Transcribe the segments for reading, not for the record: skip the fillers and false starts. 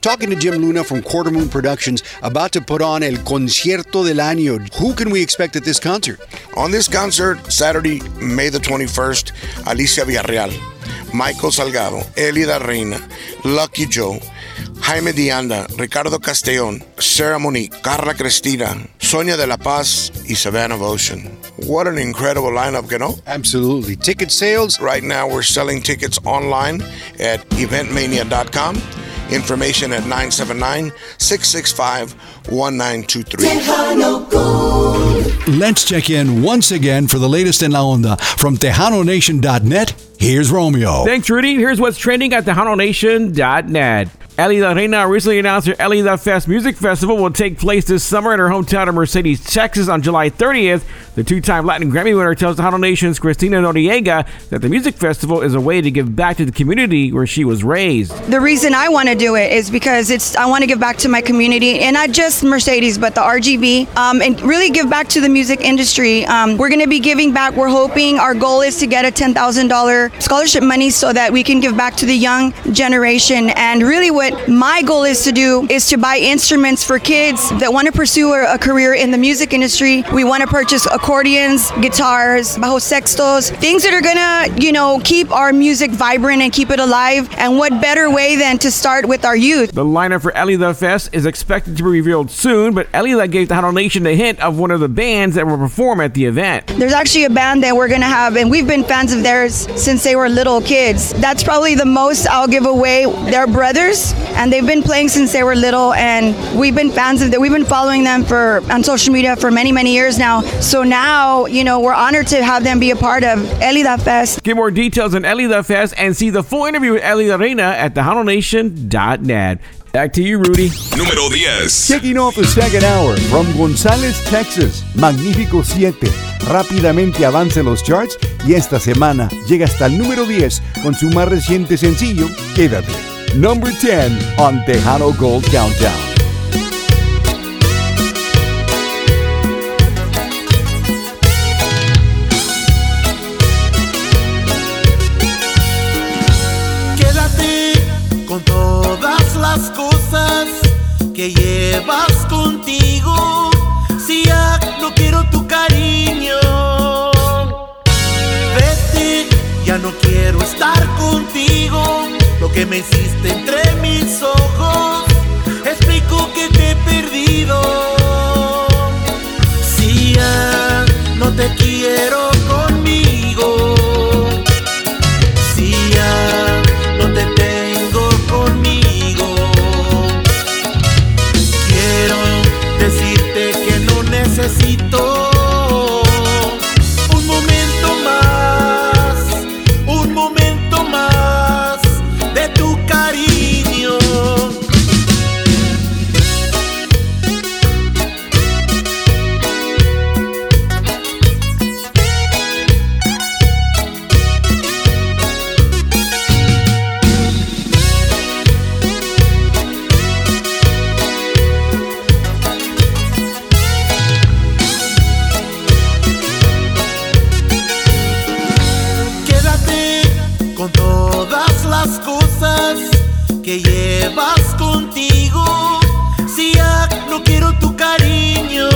talking to Jim Luna from Quarter Moon Productions, about to put on El Concierto del Año. Who can we expect at this concert? On this concert, Saturday, May the 21st, Alicia Villarreal, Michael Salgado, Elida Reina, Lucky Joe, Jaime Dianda, Ricardo Castellón, Sarah Monique, Carla Cristina, Sonia de la Paz, y Savannah Ocean. What an incredible lineup, you know? Absolutely. Ticket sales? Right now, we're selling tickets online at eventmania.com. Information at 979-665-1923. Tejano Gold. Let's check in once again for the latest in La Onda from TejanoNation.net. Here's Romeo. Thanks, Rudy. Here's what's trending at TejanoNation.net. Elida Reina recently announced her Elida Fest Music Festival will take place this summer in her hometown of Mercedes, Texas on July 30th. The two-time Latin Grammy winner tells Tejano Nation's Cristina Noriega that the music festival is a way to give back to the community where she was raised. The reason I want to do it is because I want to give back to my community, and not just Mercedes, but the RGB, and really give back to the music industry. We're going to be giving back. We're hoping, our goal is to get a $10,000 scholarship money so that we can give back to the young generation. And really what my goal is to do is to buy instruments for kids that want to pursue a career in the music industry. We want to purchase accordions, guitars, bajo sextos, things that are gonna, keep our music vibrant and keep it alive. And what better way than to start with our youth? The lineup for Elida Fest is expected to be revealed soon, but Elida gave Tejano Nation a hint of one of the bands that will perform at the event. There's actually a band that we're gonna have, and we've been fans of theirs since they were little kids. That's probably the most I'll give away. They're brothers, and they've been playing since they were little, and we've been fans of them. We've been following them on social media for many, many years now. So now, we're honored to have them be a part of Elida Fest. Get more details on Elida Fest and see the full interview with Elida Reina at TejanoNation.net. Back to you, Rudy. Número 10. Kicking off the second hour from Gonzales, Texas. Magnífico 7. Rápidamente avanza en los charts y esta semana llega hasta el número 10 con su más reciente sencillo, Quédate. Number 10 on Tejano Gold Countdown. Las cosas que llevas contigo, si ya no quiero tu cariño, vete, ya no quiero estar contigo. Lo que me hiciste entre mis ojos, explico que te he perdido. Si ya no te quiero conmigo, si ya no te tengo conmigo, decirte que no necesito un momento más de tu cariño. Que llevas contigo, si ya no quiero tu cariño,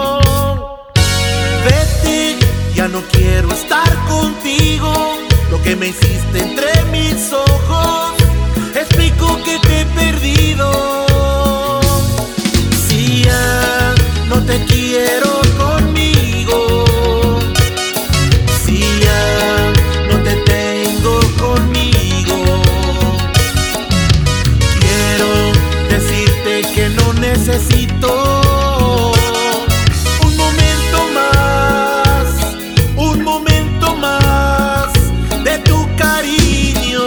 vete, ya no quiero estar contigo. Lo que me hiciste entre mis ojos, explico que te he perdido. Si ya no te quiero conmigo, si ya no te tengo conmigo, que no necesito un momento más de tu cariño.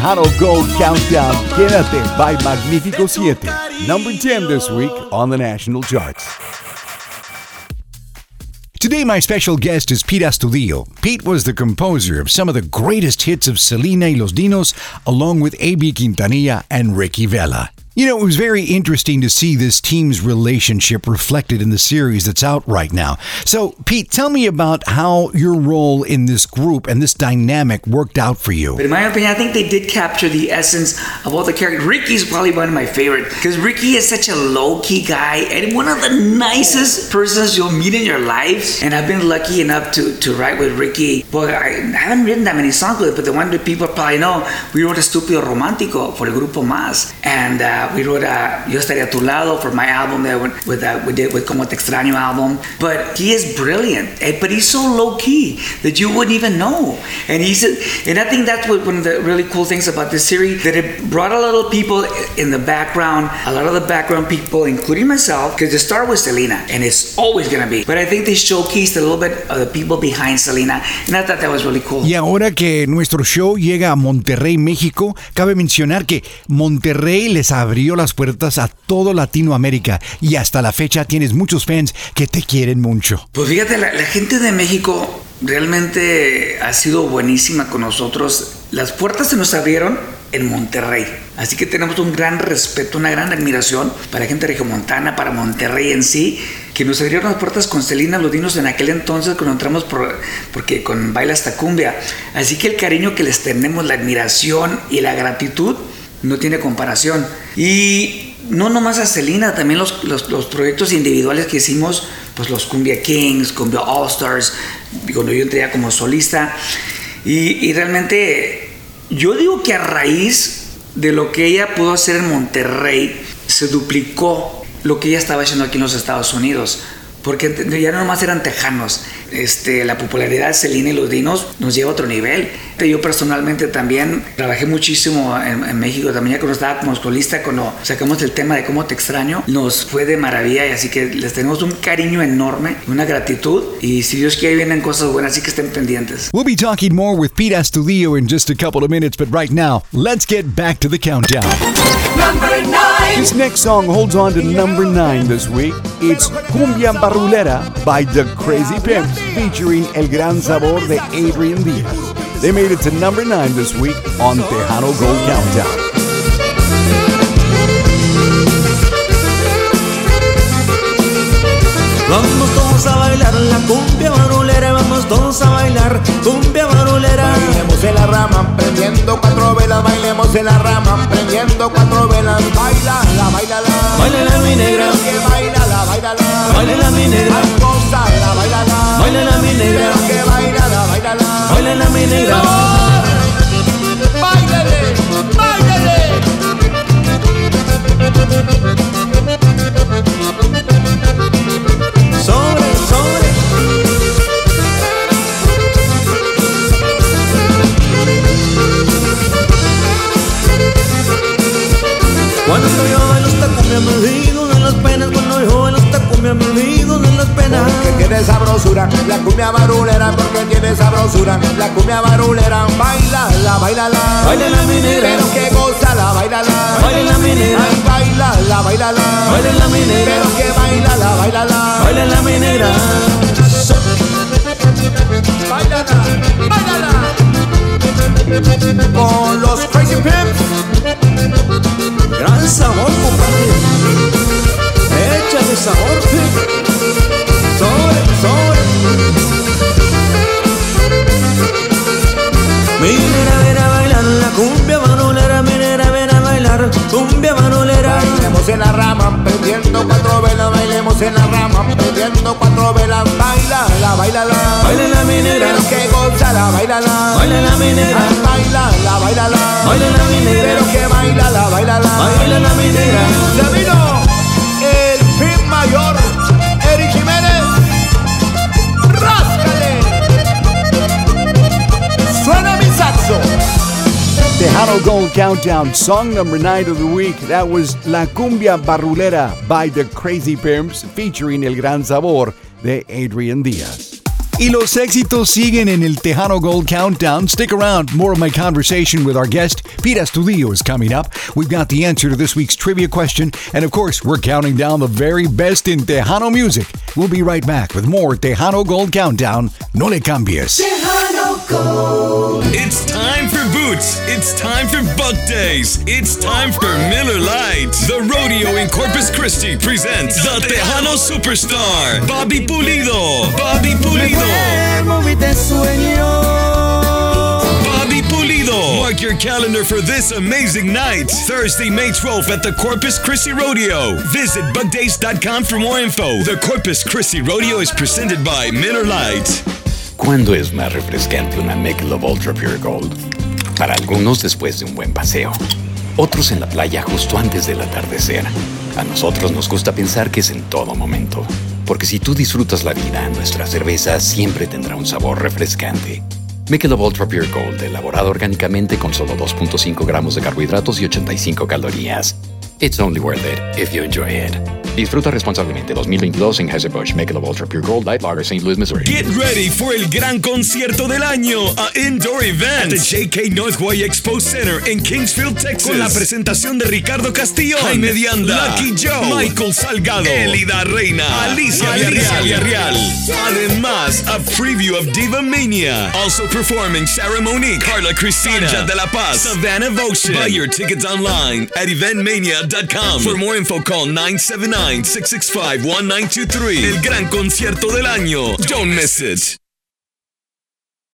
Tejano Gold Countdown. Quédate by Magnífico 7. Number 10 this week on the national charts. Today, my special guest is Pete Astudillo. Pete was the composer of some of the greatest hits of Selena y Los Dinos, along with A.B. Quintanilla and Ricky Vela. You know, it was very interesting to see this team's relationship reflected in the series that's out right now. So, Pete, tell me about how your role in this group and this dynamic worked out for you. But in my opinion, I think they did capture the essence of all the characters. Ricky's probably one of my favorite because Ricky is such a low-key guy and one of the nicest persons you'll meet in your life. And I've been lucky enough to write with Ricky. Well, I haven't written that many songs with it, but the one that people probably know, we wrote Estúpido Romántico for el Grupo Más. And we wrote Yo Estaría a Tu Lado for my album that we did with Como Te Extraño album. But he is brilliant, but he's so low-key that you wouldn't even know. And I think that's one of the really cool things about this series, that it brought a lot of people in the background, a lot of the background people, including myself, because the star was Selena, and it's always going to be. But I think they showcased a little bit of the people behind Selena, and I thought that was really cool. Y ahora que nuestro show llega a Monterrey, México, cabe mencionar que Monterrey les abrió las puertas a todo Latinoamérica y hasta la fecha tienes muchos fans que te quieren mucho. Pues fíjate, la gente de México realmente ha sido buenísima con nosotros. Las puertas se nos abrieron en Monterrey, así que tenemos un gran respeto, una gran admiración para la gente regiomontana, para Monterrey en sí, que nos abrieron las puertas con Selena Los Dinos en aquel entonces cuando entramos porque con Baila Esta Cumbia. Así que el cariño que les tenemos, la admiración y la gratitud no tiene comparación. Y no nomás a Selena, también los proyectos individuales que hicimos, pues los Cumbia Kings, Cumbia All Stars, cuando yo entré ya como solista. Y realmente yo digo que a raíz de lo que ella pudo hacer en Monterrey, se duplicó lo que ella estaba haciendo aquí en los Estados Unidos. Porque ya no nomás eran tejanos. La popularidad de Selena y Los Dinos nos lleva a otro nivel. Yo personalmente también trabajé muchísimo en México. También ya cuando estaba como solista, cuando sacamos el tema de Cómo Te Extraño, nos fue de maravilla. Y así que les tenemos un cariño enorme, una gratitud. Y si Dios quiere, vienen cosas buenas, así que estén pendientes. We'll be talking more with Pete Astudillo in just a couple of minutes. But right now, let's get back to the countdown. Number 9. This next song holds on to number 9 this week. It's Cumbia Barrulera by The Crazy Pimps, featuring El Gran Sabor de Adrian Diaz. They made it to number 9 this week on Tejano Gold Countdown. Vamos todos a bailar la cumbia barulera, vamos todos a bailar cumbia barulera. Bailemos en la rama, prendiendo 4 velas, bailemos en la rama, prendiendo 4 velas. Bailala, bailala, bailala mi negra, que bailala, bailala, bailala mi negra, gózala, bailala, bailala mi negra, que bailala, bailala, bailala mi negra. Báilale, báilale. Cuando yo bailo esta cumbia me olvido de las penas. Cuando yo bailo esta cumbia me olvido de las penas. Porque tiene sabrosura la cumbia barulera, porque tiene sabrosura la cumbia barulera. Bailala, bailala, bailala mi negra, pero que gózala, bailala, bailala mi negra. Ay, bailala, bailala, bailala mi negra, pero que bailala, bailala, bailala mi negra. Bailala, bailala. Con los Crazy Pimps. Gran sabor, compadre. Échale sabor, sobre, sobre. Minera, ven a bailar la cumbia barulera. Minera, ven a bailar cumbia barulera. Bailemos en la rama, prendiendo 4 velas. Bailemos en la rama, prendiendo 4 velas. Bailala, bailala, bailala mi negra, pero que gózala, bailala, bailala mi negra. Bailala, bailala, bailala mi negra, pero que bailala, bailala, bailala mi negra. Se vino el Pimp Mayor, Eric Jiménez. Ráscale, suena mi saxo. Tejano Gold Countdown, song number 9 of the week. That was La Cumbia Barrulera by The Crazy Pimps, featuring El Gran Sabor de Adrian Diaz. Y los éxitos siguen en el Tejano Gold Countdown. Stick around. More of my conversation with our guest, Pete Astudillo, is coming up. We've got the answer to this week's trivia question. And of course, we're counting down the very best in Tejano music. We'll be right back with more Tejano Gold Countdown. No le cambies. Tejano Gold. It's time for boots. It's time for Buck Days. It's time for Miller Lite. The rodeo in Corpus Christi presents the Tejano Superstar, Bobby Pulido. Bobby Pulido. Bobby Pulido. Mark your calendar for this amazing night. Thursday, May 12th at the Corpus Christi Rodeo. Visit bugdays.com for more info. The Corpus Christi Rodeo is presented by Miller Lite. ¿Cuándo es más refrescante una Michelob Ultra Pure Gold? Para algunos después de un buen paseo. Otros en la playa justo antes del atardecer. A nosotros nos gusta pensar que es en todo momento. Porque si tú disfrutas la vida, nuestra cerveza siempre tendrá un sabor refrescante. Michelob Ultra Pure Gold, elaborado orgánicamente con solo 2.5 gramos de carbohidratos y 85 calorías. It's only worth it if you enjoy it. Disfruta responsablemente. 2022 Anheuser-Busch Michelob Ultra Pure Gold Light Lager, St. Louis, Missouri. Get ready for el gran concierto del año, a indoor event at the JK North Hawaii Expo Center in Kingsfield, Texas. Con la presentación de Ricardo Castillo, Jaime Dianda, Lucky Joe, Michael Salgado, Elida Reina, Alicia Villarreal. Además, a preview of Diva Mania. Also performing Sarah Monique, Carla Cristina, Sanja de la Paz, Savannah Votion. Buy your tickets online at eventmania.com. For more info, call 979-665-1923. El gran concierto del año. Don't miss it.